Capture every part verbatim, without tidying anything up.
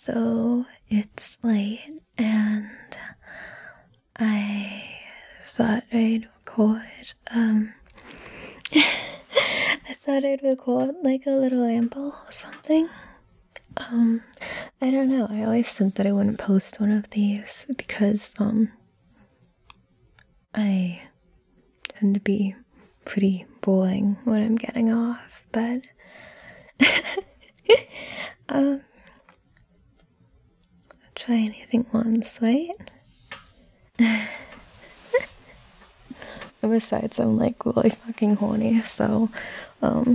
So it's late and I thought I'd record, um, I thought I'd record like a little ramble or something. Um, I don't know, I always said that I wouldn't post one of these because, um, I tend to be pretty boring when I'm getting off, but, um, I'll try anything once, right? Besides, I'm like really fucking horny, so, um,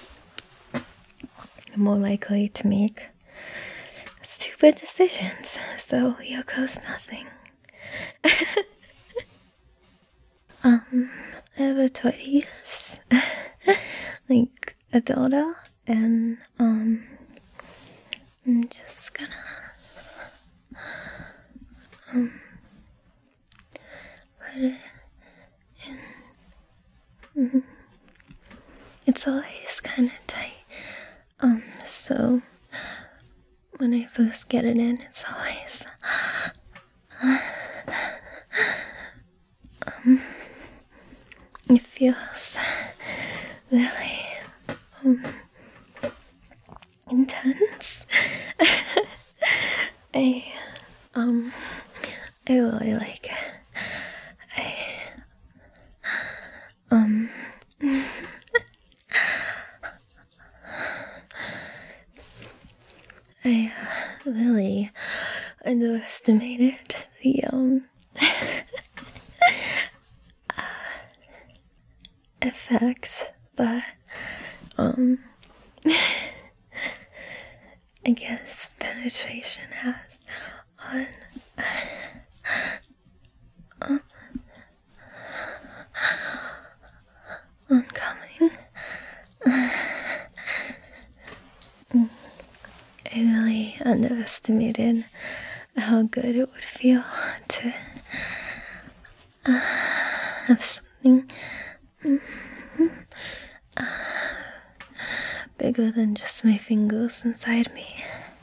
I'm more likely to make stupid decisions, so here goes nothing. um, I have a twice, like a dildo, and, um, I'm just gonna, um, put it in. Mm-hmm. It's always kind of tight, um, so when I first get it in, it's always, um, it feels really, um, intense. I, um, I really like it. I, um, I uh, really underestimated the, um, uh, effects that, um, I guess penetration has on, uh, on coming. I really underestimated how good it would feel to uh, have something uh, bigger than just my fingers inside me.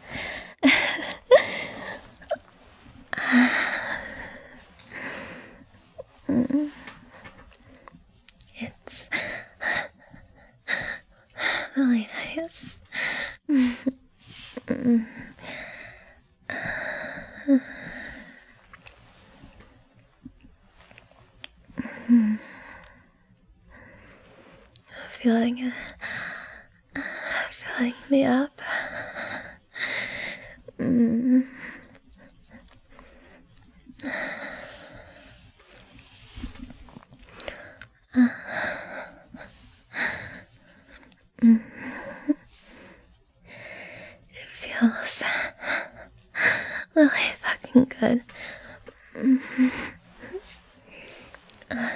It's really nice. Feeling it, filling me up. Mm. Uh. Mm. It feels really fucking good. Mm. Uh.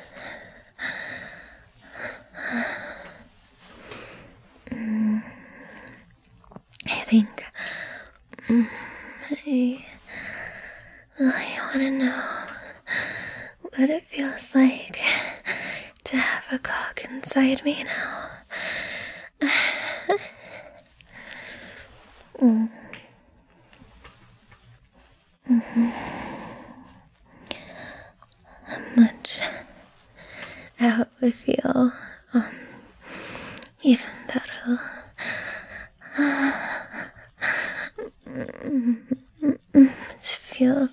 Mm. I think mm, I really want to know what it feels like to have a cock inside me now. mm. Mm-hmm. How much how it would feel, um, even better. To feel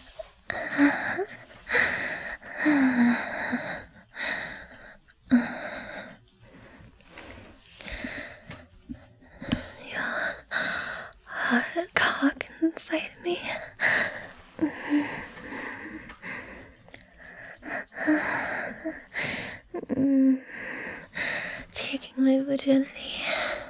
your hot cock inside me. Taking my virginity.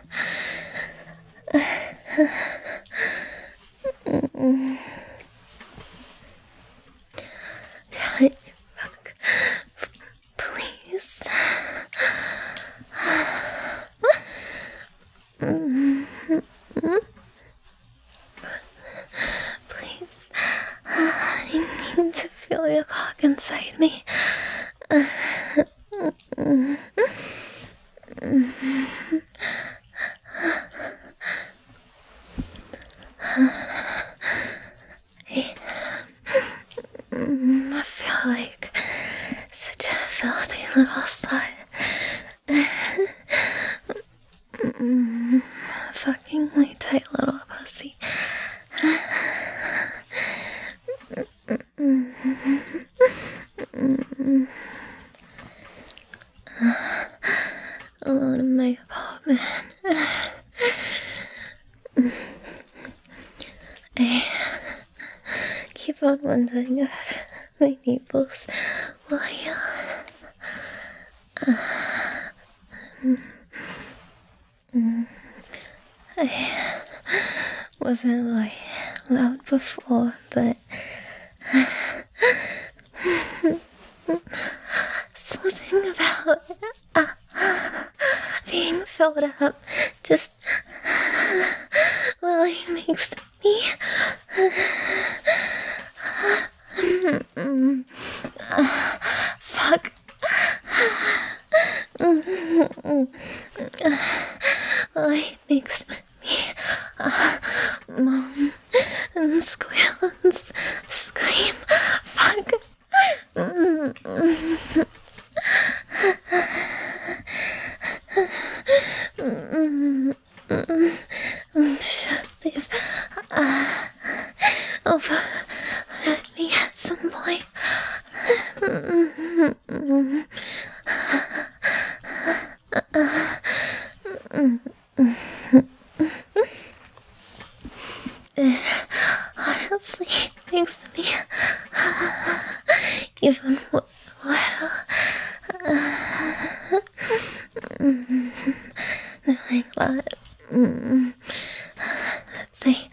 Can you fuck, please? Please, I need to feel your cock inside me. fucking my tight little pussy. Alone in my apartment. I keep on wondering if my neighbors will hear. I wasn't like loud before, but something about uh, being filled up just really makes me uh, fuck. Really makes me uh, moan and squeal and scream. Fuck. Should leave uh, over with me at some point. It honestly makes me even wetter knowing that that they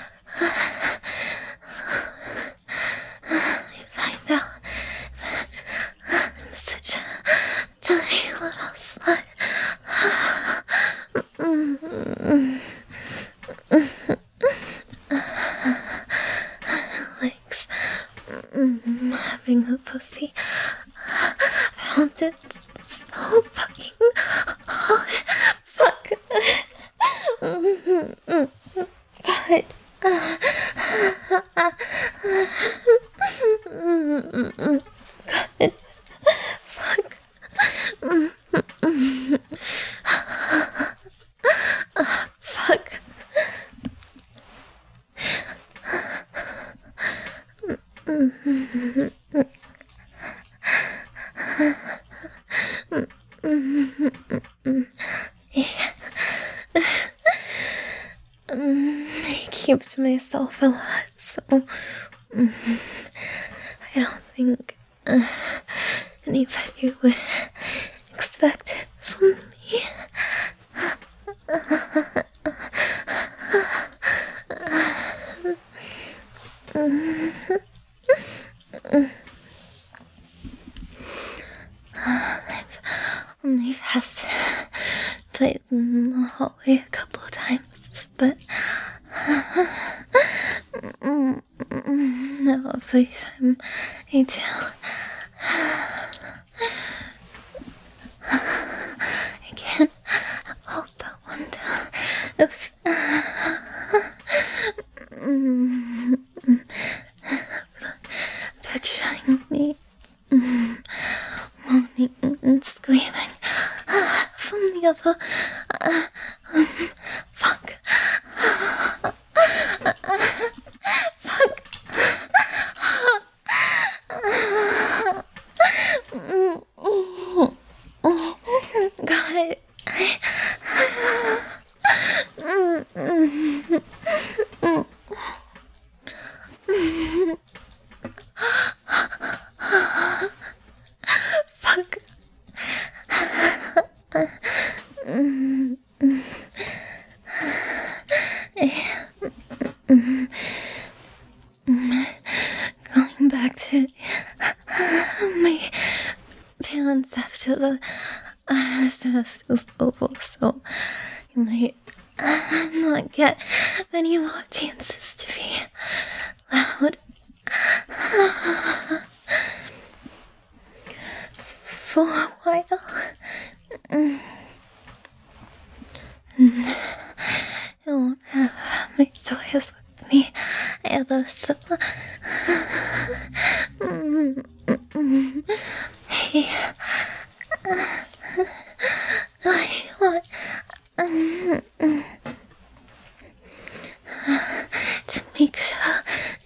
they find out that I'm such a dirty little slut. Likes having a pussy. Found it so fucking hot. Fuck. But God. Fuck. Fuck. um, I keep to myself a lot, so um, I don't think uh, anybody would expect it from me. I've only passed played in the hallway a couple of times, but no, every time I do, I can't help but wonder if picturing me moaning and screaming from the other uh, um, fuck fuck God, I fuck. Going back to my parents after the uh, semester's over, so you might uh, not get many more chances to be loud. For a while. And I won't have my toys with me either, so hey, I want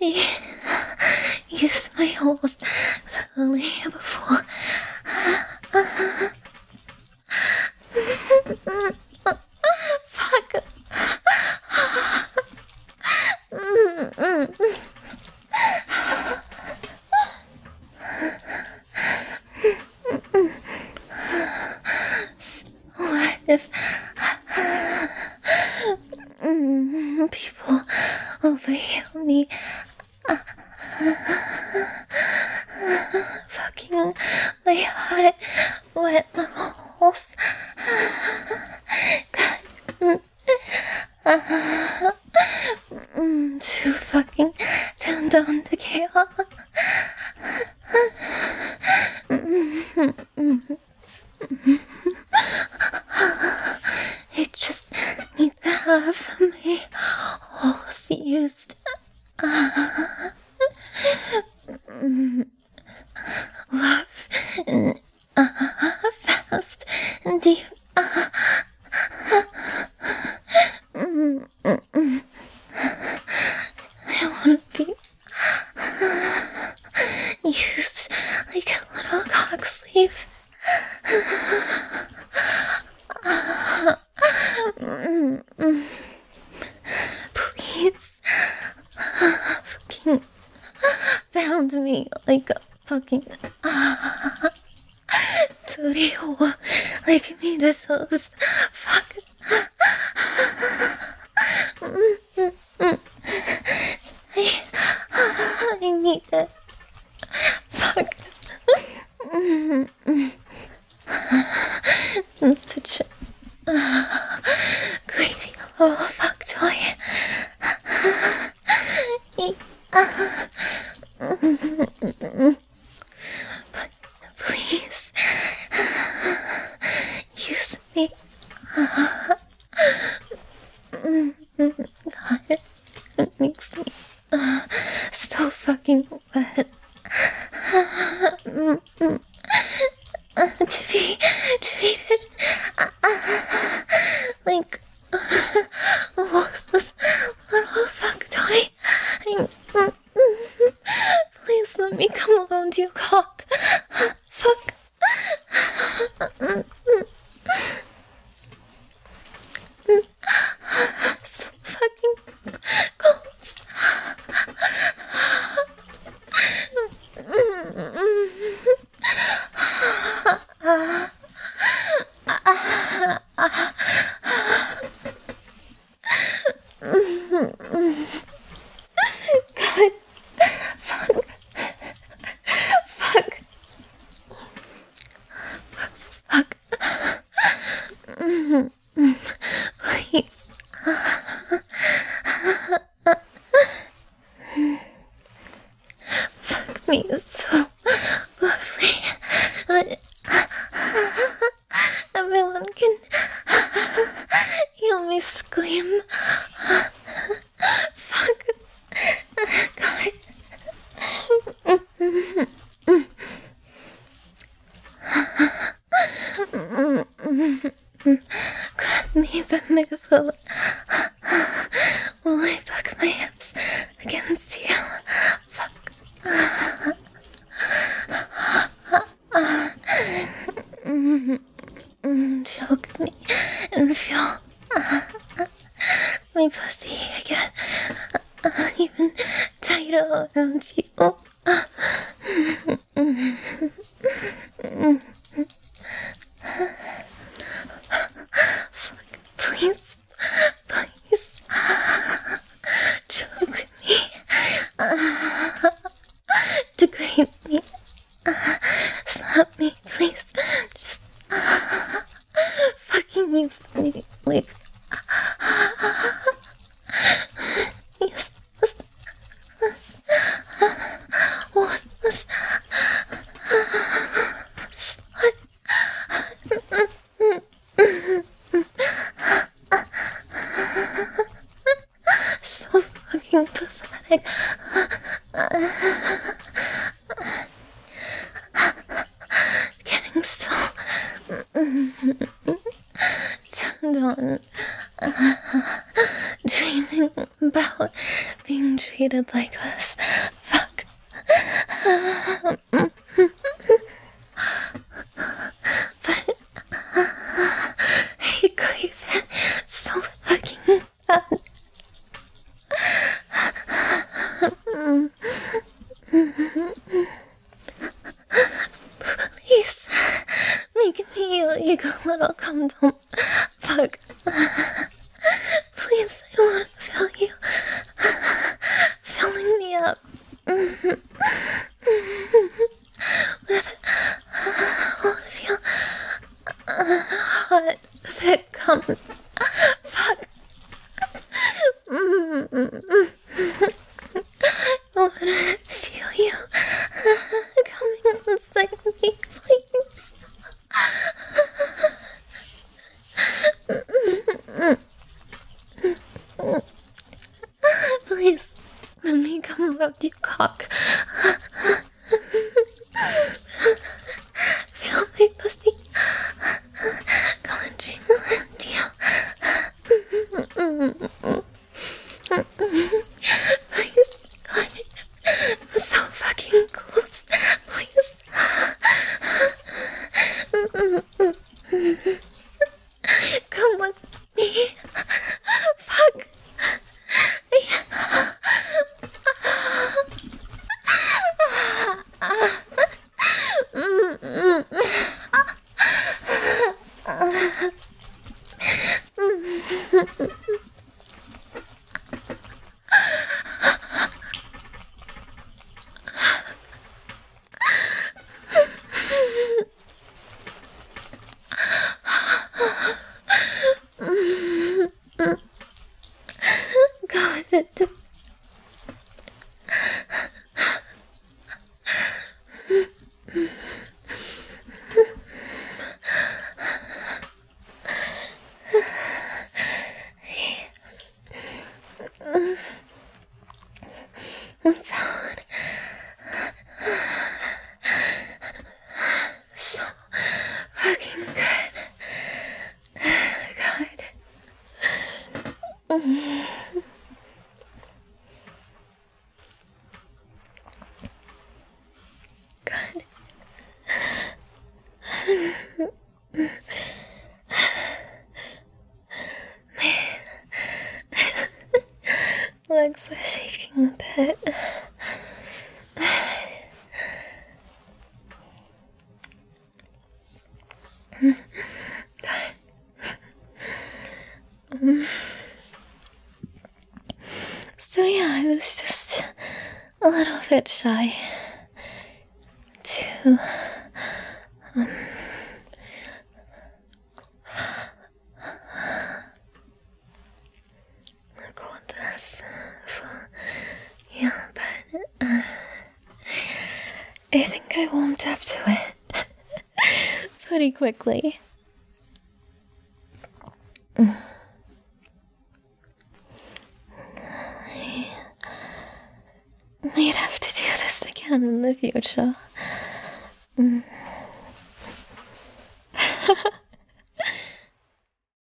me use my holes slowly before. Fuck. What if people overhear me fucking my hot wet holes? God. Mm, to fucking turn down the chaos. It just need to have my holes used. Rough and uh, fast and deep. Uh, mm, mm, mm. I wanna be used like a little cock sleeve. Mm, mm. Please, fucking bound me like a fucking dirty whore like me deserves. Fuck. Mm, mm, mm. I, I need it. Fuck. Mm, mm. I'm such a uh, greedy little fuck toy. Please use me. God, it makes me uh, so fucking wet. Uh, to be treated uh, like a worthless little fuck toy. I, please let me come alone to your cock. Fuck. So fucking cold. God. Fuck. Fuck. Fuck. Please. Fuck me so lovely that everyone can hear me scream. Fuck. God. Grab me by my throat while I back my hips against you. Fuck. Choke me and feel my pussy again even tighter around you. Fuck, please, please, choke me, degrade me, slap me, please, just fucking use me, like, useless, worthless, slut. So fucking pathetic. Getting so turned on, dreaming about being treated treated like this. Fuck. But I crave it so fucking bad. Please, make me like a little condom. Fuck. Please, I want to feel you filling me up with all of your hot, thick cum. Fuck. I want to feel you coming inside me, please. Please, let me come around your cock. Feel my pussy clenching around you. Please, God, I'm so fucking close. Please. Come with me. Fuck. God. I found so fucking good. God. God. My legs are shaking a bit. God. Um, so yeah, I was just a little bit shy to um, record this for you, but uh, I think I warmed up to it pretty quickly. Mm. I might have to do this again in the future. Mm.